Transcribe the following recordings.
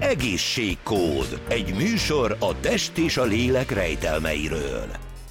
Egészségkód. Egy műsor a test és a lélek rejtelmeiről.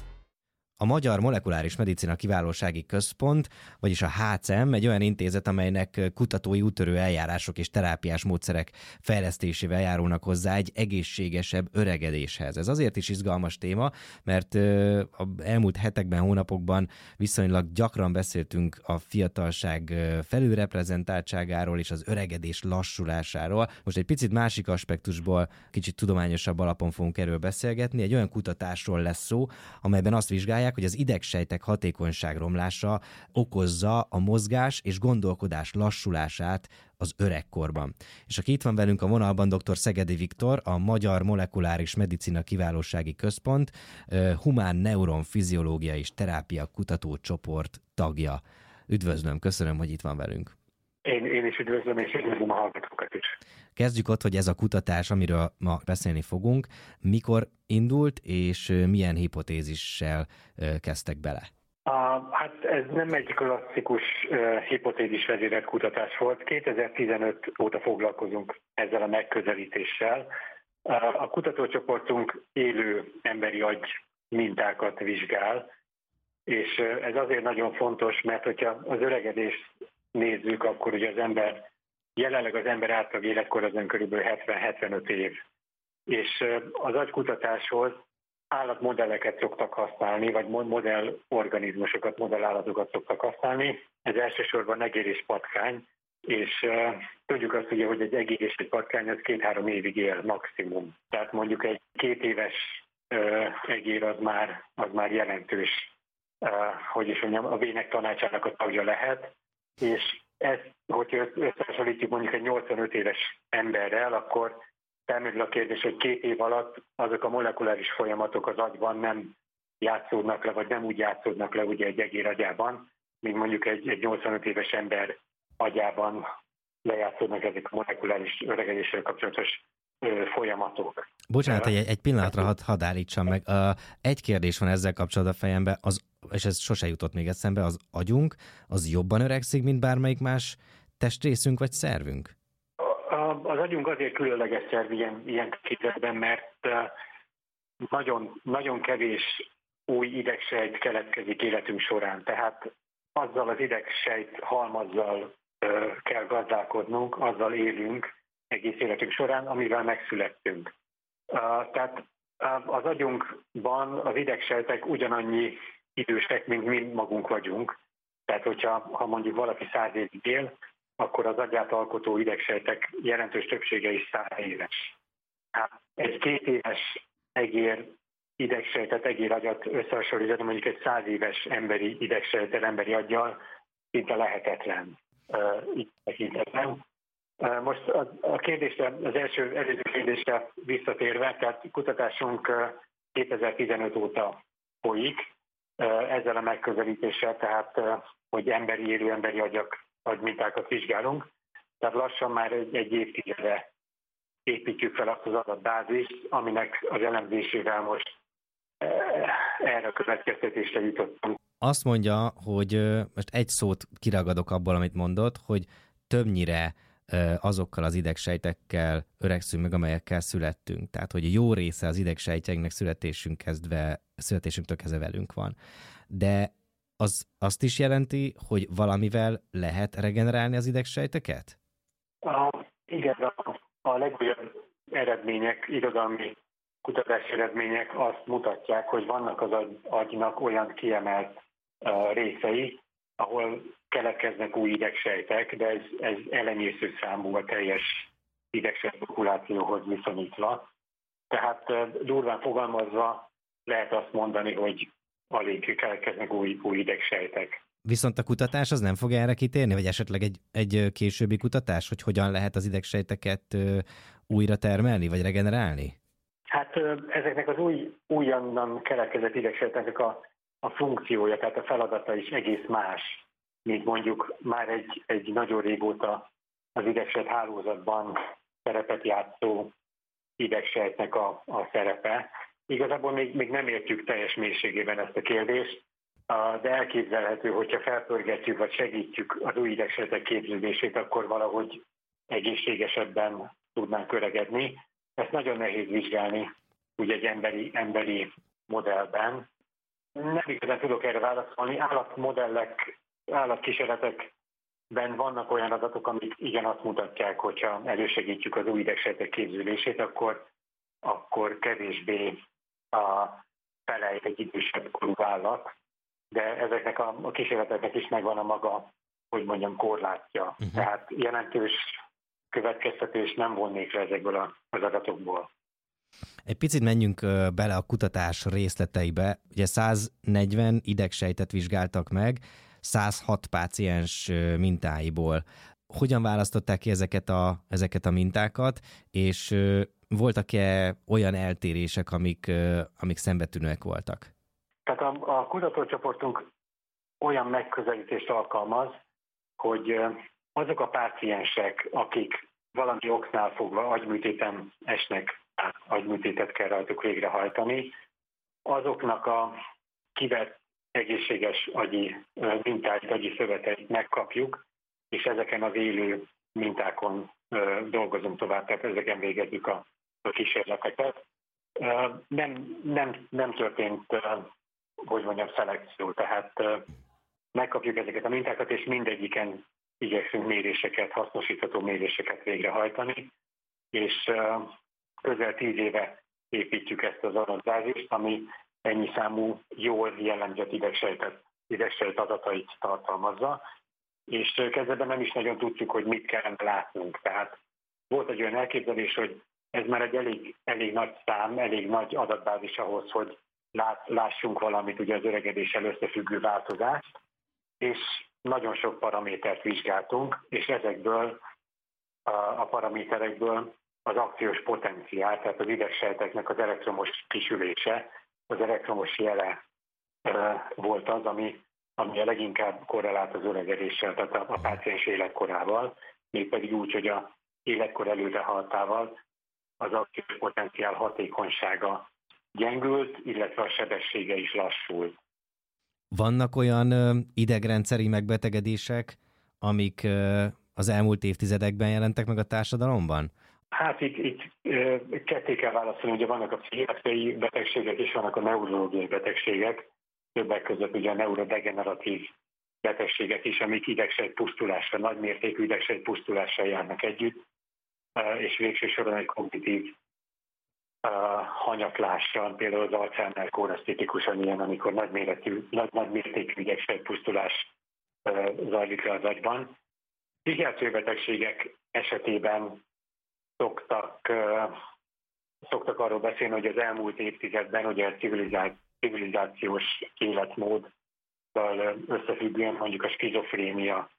A Magyar Molekuláris Medicina Kiválósági Központ, vagyis a HCM egy olyan intézet, amelynek kutatói úttörő eljárások és terápiás módszerek fejlesztésével járulnak hozzá egy egészségesebb öregedéshez. Ez azért is izgalmas téma, mert az elmúlt hetekben, hónapokban viszonylag gyakran beszéltünk a fiatalság felülreprezentáltságáról és az öregedés lassulásáról. Most egy picit másik aspektusból, kicsit tudományosabb alapon fogunk erről beszélgetni. Egy olyan kutatásról lesz szó, amelyben azt vizsgálják, hogy az idegsejtek hatékonyság romlása okozza a mozgás és gondolkodás lassulását az öregkorban. És aki itt van velünk a vonalban, dr. Szegedi Viktor, a Magyar Molekuláris Medicina Kiválósági Központ humán neuronfiziológia és terápia kutatócsoport tagja. Üdvözlöm, köszönöm, hogy itt van velünk. Én is üdvözlöm, és üdvözlöm a hallgatókat is. Kezdjük ott, hogy ez a kutatás, amiről ma beszélni fogunk, mikor indult, és milyen hipotézissel kezdtek bele? Hát ez nem egy klasszikus hipotézis vezérelt kutatás volt. 2015 óta foglalkozunk ezzel a megközelítéssel. A kutatócsoportunk élő emberi agy mintákat vizsgál, és ez azért nagyon fontos, mert hogyha az öregedést nézzük, akkor ugye jelenleg az ember átlag életkor azon körülbelül 70-75 év. És az agykutatáshoz állatmodelleket szoktak használni, vagy modellorganizmusokat, modellállatokat szoktak használni. Ez elsősorban egér és patkány, és tudjuk azt ugye, hogy egy egér és egy patkány az 2-3 évig él maximum. Tehát mondjuk egy 2 éves egér az már jelentős, hogy is mondjam, a vének tanácsának a tagja lehet, és ezt, hogyha összehasonlítjuk mondjuk egy 85 éves emberrel, akkor felmerül a kérdés, hogy 2 év alatt azok a molekuláris folyamatok az agyban nem játszódnak le, vagy nem úgy játszódnak le ugye egy egér agyában, mint mondjuk egy 85 éves ember agyában lejátszódnak ezek a molekuláris öregedéssel kapcsolatos folyamatok. Bocsánat, egy pillanatra hadd állítsam meg. Egy kérdés van ezzel kapcsolatban a fejemben, és ez sose jutott még eszembe, az agyunk, az jobban öregszik, mint bármelyik más testrészünk vagy szervünk? Az agyunk azért különleges szerv ilyen tekintetben, mert nagyon, nagyon kevés új idegsejt keletkezik életünk során. Tehát azzal az idegsejt halmazzal kell gazdálkodnunk, azzal élünk egész életünk során, amivel megszülettünk. Tehát az agyunkban az idegsejtek ugyanannyi idősek, mint mi magunk vagyunk. Tehát, ha mondjuk valaki 100 évig él, akkor az agyát alkotó idegsejtek jelentős többsége is 100 éves. Egy 2 éves egér idegsejtet, egéragyat összehasonlítani mondjuk egy 100 éves emberi idegsejttel, emberi aggyal szinte lehetetlen így tekintetben. Most a kérdésre, az előző kérdésre visszatérve, tehát kutatásunk 2015 óta folyik ezzel a megközelítéssel, tehát hogy élő emberi agymintákat vizsgálunk. Tehát lassan már egy évtizede építjük fel azt az adatbázist, aminek az elemzésével most erre a következtetésre jutottunk. Azt mondja, hogy most egy szót kiragadok abból, amit mondott, hogy többnyire azokkal az idegsejtekkel öregszünk meg, amelyekkel születtünk. Tehát, hogy jó része az idegsejtjeinknek születésünktől kezdve velünk van. De azt is jelenti, hogy valamivel lehet regenerálni az idegsejteket? Igen, a legújabb eredmények, irodalmi kutatási eredmények azt mutatják, hogy vannak az agynak olyan kiemelt részei, ahol keletkeznek új idegsejtek, de ez elenyésző számú a teljes idegsejt populációhoz viszonyítva. Tehát durván fogalmazva lehet azt mondani, hogy alig keletkeznek új idegsejtek. Viszont a kutatás az nem fog erre kitérni, vagy esetleg egy későbbi kutatás, hogy hogyan lehet az idegsejteket újra termelni, vagy regenerálni? Hát ezeknek az újonnan keletkezett idegsejteknek a funkciója, tehát a feladata is egész más, mint mondjuk már egy nagyon régóta az idegsejt hálózatban szerepet játszó idegsejtnek a szerepe. Igazából még nem értjük teljes mélységében ezt a kérdést, de elképzelhető, hogyha felpörgetjük vagy segítjük az új idegsejtek képződését, akkor valahogy egészségesebben tudnánk öregedni. Ezt nagyon nehéz vizsgálni úgy egy emberi modellben. Nem igazán tudok erre válaszolni. Állatkísérletekben vannak olyan adatok, amik igen azt mutatják, hogyha elősegítjük az új idegsejtek képződését, akkor kevésbé felejt egy idősebb korú állat, de ezeknek a kísérleteknek is megvan a maga, hogy mondjam, korlátja. Tehát jelentős következtetés nem vonnék le ezekből az adatokból. Egy picit menjünk bele a kutatás részleteibe. Ugye 140 idegsejtet vizsgáltak meg, 106 páciens mintáiból. Hogyan választották ki ezeket a mintákat, és voltak-e olyan eltérések, amik szembetűnőek voltak? Tehát a kutatócsoportunk olyan megközelítést alkalmaz, hogy azok a páciensek, akik valami oknál fogva agyműtéten esnek, agyműtétet kell rajtuk végrehajtani, azoknak a kivett egészséges agyi mintáit, agyi szöveteit megkapjuk, és ezeken az élő mintákon dolgozunk tovább, tehát ezeken végezzük a kísérleteket. Nem történt, hogy mondjam, szelekció, tehát megkapjuk ezeket a mintákat, és mindegyiken igyekszünk méréseket, hasznosítható méréseket végrehajtani, és közel 10 éve építjük ezt az adatbázist, ami ennyi számú jól jellemzett idegsejt adatait tartalmazza, és kezdetben nem is nagyon tudjuk, hogy mit kellene látnunk. Tehát volt egy olyan elképzelés, hogy ez már egy elég nagy szám, elég nagy adatbázis ahhoz, hogy lássunk valamit, ugye az öregedéssel összefüggő változást, és nagyon sok paramétert vizsgáltunk, és ezekből a paraméterekből az akciós potenciál, tehát az idegsejteknek az elektromos kisülése, az elektromos jele volt az, ami a leginkább korrelált az öregedéssel, tehát a páciens életkorával, mégpedig úgy, hogy a életkor előrehaladtával az akciós potenciál hatékonysága gyengült, illetve a sebessége is lassult. Vannak olyan idegrendszeri megbetegedések, amik az elmúlt évtizedekben jelentek meg a társadalomban? Hát itt ketté kell válaszolni, ugye vannak a pszichiátriai betegségek és vannak a neurológiai betegségek, többek között ugye a neurodegeneratív betegségek is, amik idegsejtpusztulással, nagymértékű idegsejtpusztulással járnak együtt, és végső soron egy kognitív hanyatlással, például az Alzheimer-kór az tipikusan ilyen, amikor nagymértékű idegsejtpusztulás zajlik le az agyban. Pszichiátriai betegségek esetében szoktak arról beszélni, hogy az elmúlt évtizedben ugye a civilizációs életmóddal összefüggően mondjuk a skizofrénia,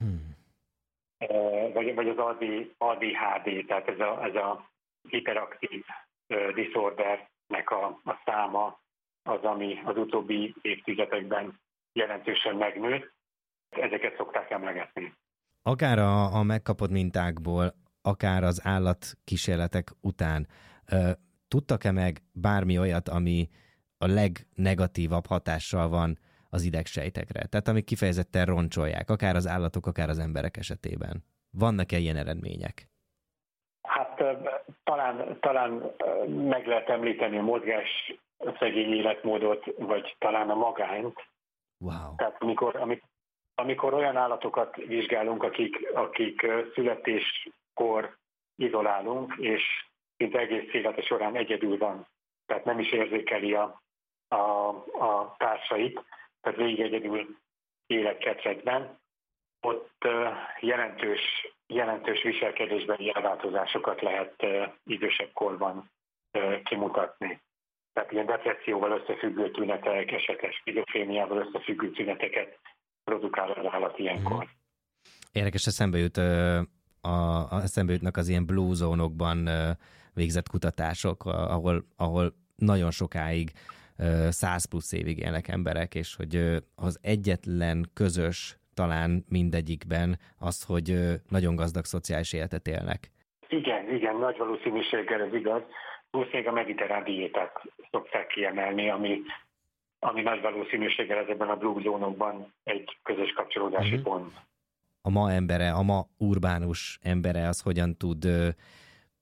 vagy az ADHD, tehát ez a hiperaktív disordernek a száma az, ami az utóbbi évtizedekben jelentősen megnőtt. Ezeket szokták emlegetni. Akár a megkapott mintákból, akár az állatkísérletek után tudtak-e meg bármi olyat, ami a legnegatívabb hatással van az idegsejtekre? Tehát amik kifejezetten roncsolják, akár az állatok, akár az emberek esetében. Vannak-e ilyen eredmények? Hát talán meg lehet említeni a mozgás szegény életmódot, vagy talán a magányt. Wow. Tehát amikor olyan állatokat vizsgálunk, akik születéskor izolálunk, és szinte egész élete során egyedül van, tehát nem is érzékeli a társait, tehát végig egyedül életketrecben, ott jelentős viselkedésbeli elváltozásokat lehet idősebb korban kimutatni. Tehát ilyen depresszióval összefüggő tünetek, esetleg skizofréniával összefüggő tüneteket produkál az állat ilyenkor. Érdekes, eszembe jutnak az ilyen blue zónokban végzett kutatások, ahol nagyon sokáig 100 plusz évig élnek emberek, és hogy az egyetlen közös talán mindegyikben az, hogy nagyon gazdag szociális életet élnek. Igen, nagy valószínűséggel ez igaz. Valószínűleg a mediterrán diétát szokták kiemelni, ami nagy valószínűséggel ezekben a blue zónokban egy közös kapcsolódási pont. A ma embere, a ma urbánus embere az hogyan tud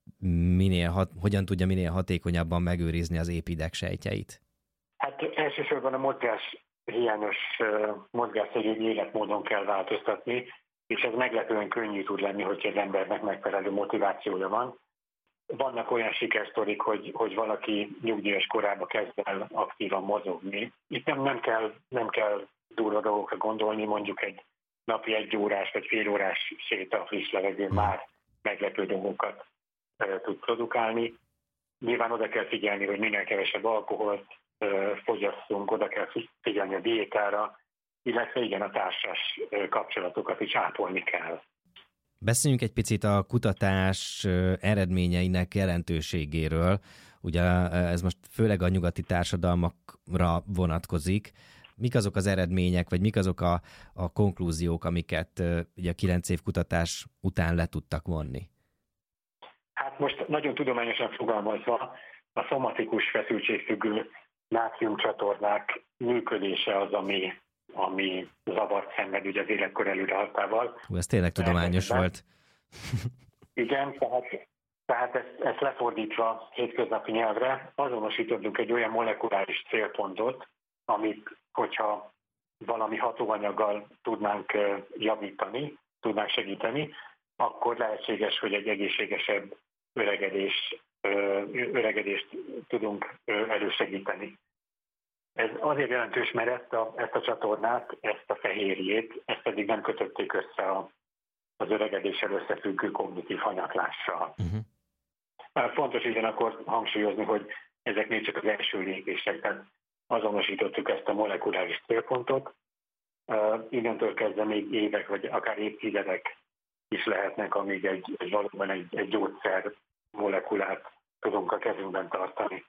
hogyan tudja minél hatékonyabban megőrizni az épídegsejtjeit? Hát elsősorban a mozgáshiányos, mozgásszegény életmódon kell változtatni, és ez meglepően könnyű tud lenni, hogyha az embernek megfelelő motivációja van. Vannak olyan sikersztorik, hogy valaki nyugdíjas korában kezd el aktívan mozogni. Itt nem kell durva dolgokra gondolni, mondjuk egy napi 1 órás vagy fél órás séta a friss levegőn már meglepő dolgokat tud produkálni. Nyilván oda kell figyelni, hogy minél kevesebb alkoholt fogyasszunk, oda kell figyelni a diétára, illetve igen, a társas kapcsolatokat is ápolni kell. Beszéljünk egy picit a kutatás eredményeinek jelentőségéről. Ugye ez most főleg a nyugati társadalmakra vonatkozik. Mik azok az eredmények, vagy mik azok a konklúziók, amiket ugye a 9 év kutatás után le tudtak vonni? Hát most nagyon tudományosan fogalmazva, a szomatikus feszültségfüggő nátriumcsatornák működése az, ami zavart szenved ugye az életkor előrehaladtával. Ez tényleg tudományos volt. Igen, tehát ezt lefordítva hétköznapi nyelvre azonosítottunk egy olyan molekuláris célpontot, amit, hogyha valami hatóanyaggal tudnánk javítani, tudnánk segíteni, akkor lehetséges, hogy egy egészségesebb öregedést tudunk elősegíteni. Ez azért jelentős, mert ezt a csatornát, ezt a fehérjét, ezt pedig nem kötötték össze az öregedéssel összefüggő kognitív hanyatlással. Fontos ugyanakkor hangsúlyozni, hogy ezek még csak az első lépések, tehát azonosítottuk ezt a molekuláris célpontot, innentől kezdve még évek, vagy akár évtizedek is lehetnek, amíg valóban egy gyógyszer molekulát tudunk a kezünkben tartani.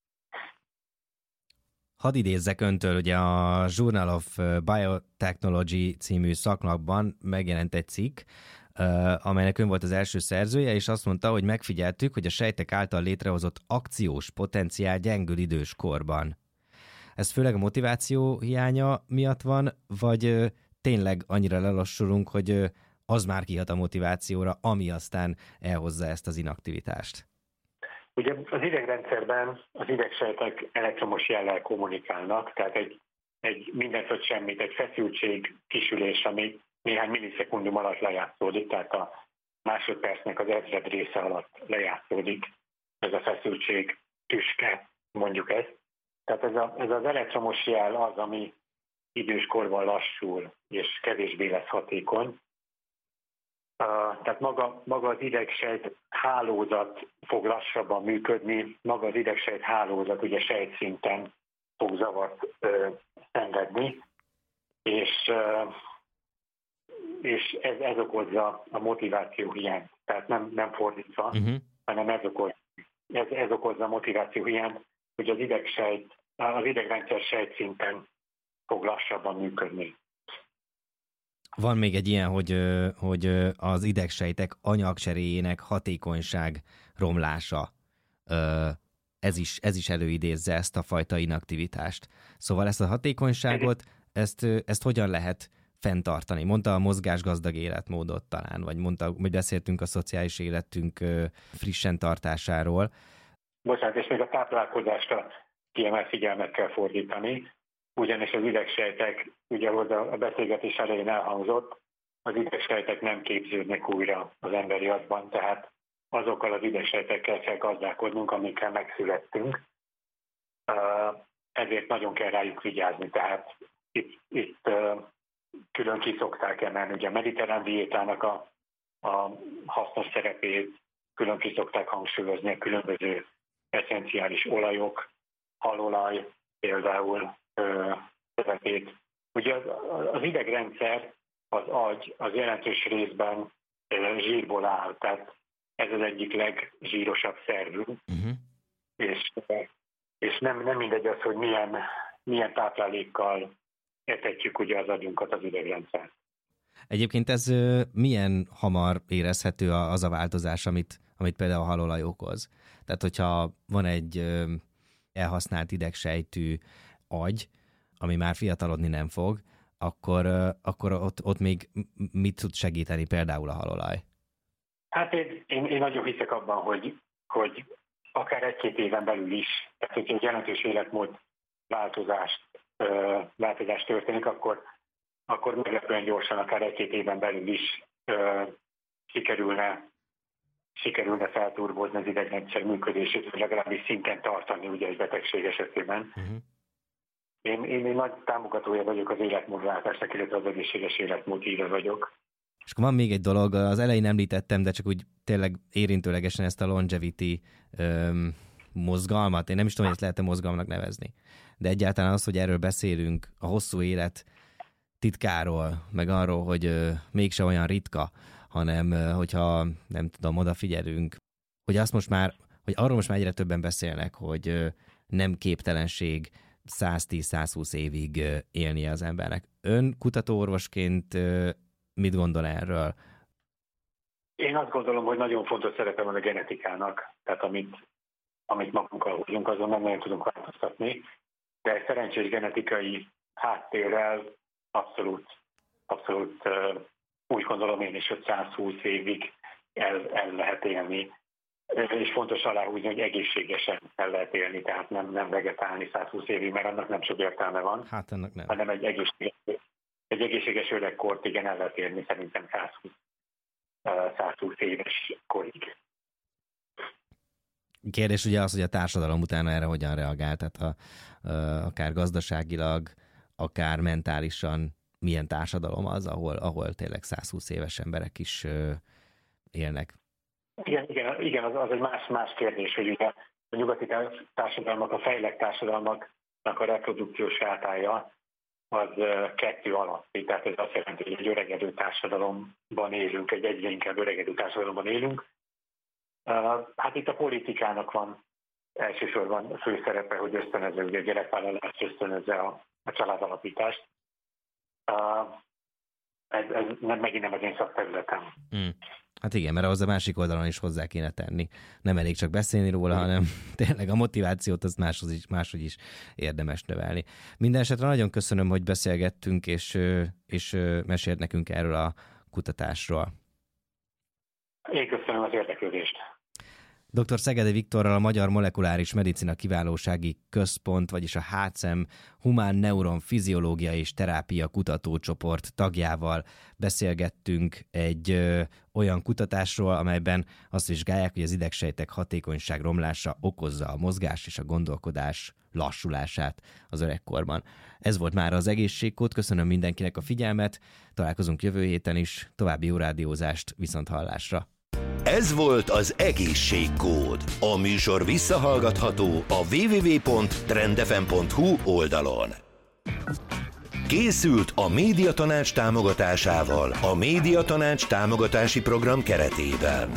Hadd idézzek öntől, ugye a Journal of Biotechnology című szaklapban megjelent egy cikk, amelynek ön volt az első szerzője, és azt mondta, hogy megfigyeltük, hogy a sejtek által létrehozott akciós potenciál gyengül időskorban. Ez főleg a motiváció hiánya miatt van, vagy tényleg annyira lelassulunk, hogy az már kihat a motivációra, ami aztán elhozza ezt az inaktivitást? Ugye az idegrendszerben az idegsejtek elektromos jellel kommunikálnak, tehát egy mindent vagy semmit, egy feszültség kisülés, ami néhány millisekundum alatt lejátszódik, tehát a másodpercnek az ezred része alatt lejátszódik ez a feszültség tüske, mondjuk ezt. Tehát ez az elektromos jel az, ami időskorban lassul, és kevésbé lesz hatékony. Tehát maga az idegsejt hálózat fog lassabban működni, maga az idegsejt hálózat ugye sejtszinten fog zavart szenvedni, és ez okozza a motiváció hiányt. Tehát nem fordítva, hanem ez okozza a motiváció hiányt, hogy az idegrendszer sejtszinten fog lassabban működni. Van még egy ilyen, hogy az idegsejtek anyagcseréjének hatékonyság romlása. Ez is előidézze ezt a fajta inaktivitást. Szóval ezt a hatékonyságot, ezt hogyan lehet fenntartani? Mondta a mozgásgazdag életmódot talán, vagy beszéltünk a szociális életünk frissen tartásáról. Bocsánat, és még a táplálkozásra kiemelt figyelmet kell fordítani, ugyanis az idegsejtek, ugye ahogy a beszélgetés elején elhangzott, az idegsejtek nem képződnek újra az emberi agyban, tehát azokkal az idegsejtekkel kell gazdálkodnunk, amikkel megszülettünk. Ezért nagyon kell rájuk vigyázni, tehát itt külön ki szokták emelni ugye a mediterrán diétának a hasznos szerepét, külön ki szokták hangsúlyozni a különböző esszenciális olajok, halolaj például szerepét. Ugye az idegrendszer, az agy, az jelentős részben zsírból áll, tehát ez az egyik legzsírosabb szervünk, és nem mindegy az, hogy milyen táplálékkal etetjük ugye az agyunkat, az idegrendszer. Egyébként ez milyen hamar érezhető az a változás, amit például a halolaj okoz? Tehát, hogyha van egy elhasznált idegsejtű agy, ami már fiatalodni nem fog, akkor ott még mit tud segíteni például a halolaj? Hát én nagyon hiszek abban, hogy akár 1-2 éven belül is, tehát hogyha egy jelentős életmód változás történik, akkor meglepően gyorsan, akár 1-2 éven belül is sikerülne felturbozni az idegrendszer működését, vagy legalábbis szinten tartani ugye egy betegség esetében. Én nagy támogatója vagyok az életmódváltásnak, illetve az egészséges életmód híve vagyok. És akkor van még egy dolog, az elején említettem, de csak úgy tényleg érintőlegesen ezt a longevity mozgalmat. Én nem is tudom, hogy ezt lehet-e mozgalomnak nevezni. De egyáltalán az, hogy erről beszélünk, a hosszú élet titkáról, meg arról, hogy mégse olyan ritka, hanem hogyha nem tudom, odafigyelünk, hogy arról most már egyre többen beszélnek, hogy nem képtelenség 110-120 évig élnie az embernek. Ön kutatóorvosként mit gondol erről? Én azt gondolom, hogy nagyon fontos szerepe van a genetikának, tehát amit magunkkal hozunk, azon nem nagyon tudunk változtatni, de egy szerencsés genetikai háttérrel abszolút úgy gondolom én is, hogy 120 évig el lehet élni. És fontos aláhúzni, hogy egészségesen el lehet élni, tehát nem vegetálni 120 évig, mert annak nem sok értelme van. Hát ennek nem. Hanem egy egészséges öregkort igen el lehet élni, szerintem 120 éves korig. Kérdés ugye az, hogy a társadalom utána erre hogyan reagál, tehát akár gazdaságilag, akár mentálisan milyen társadalom az, ahol tényleg 120 éves emberek is élnek. Igen, az egy más kérdés, hogy ugye a nyugati társadalmak, a fejlett társadalmaknak a reprodukciós rátája az 2 alatti, tehát ez azt jelenti, hogy egy öregedő társadalomban élünk, egy egyre inkább öregedő társadalomban élünk. Hát itt a politikának van elsősorban fő szerepe, hogy ösztönözze ugye a gyerekvállalást, ösztönözze a családalapítást. Ez megint nem az én szakterületem. Hát igen, mert ahhoz a másik oldalon is hozzá kéne tenni. Nem elég csak beszélni róla, hanem tényleg a motivációt azt máshogy is érdemes növelni. Minden esetre nagyon köszönöm, hogy beszélgettünk, és mesélt nekünk erről a kutatásról. Én köszönöm az érdeklődést. Dr. Szegedi Viktorral, a Magyar Molekuláris Medicina Kiválósági Központ, vagyis a HCEM Humán Neuron Fiziológia és Terápia Kutatócsoport tagjával beszélgettünk egy olyan kutatásról, amelyben azt vizsgálják, hogy az idegsejtek hatékonyság romlása okozza a mozgás és a gondolkodás lassulását az öregkorban. Ez volt már az Egészségkód, köszönöm mindenkinek a figyelmet, találkozunk jövő héten is, további jó rádiózást, viszonthallásra. Ez volt az Egészségkód. A műsor visszahallgatható a www.trendfm.hu oldalon. Készült a Médiatanács támogatásával, a Médiatanács támogatási program keretében.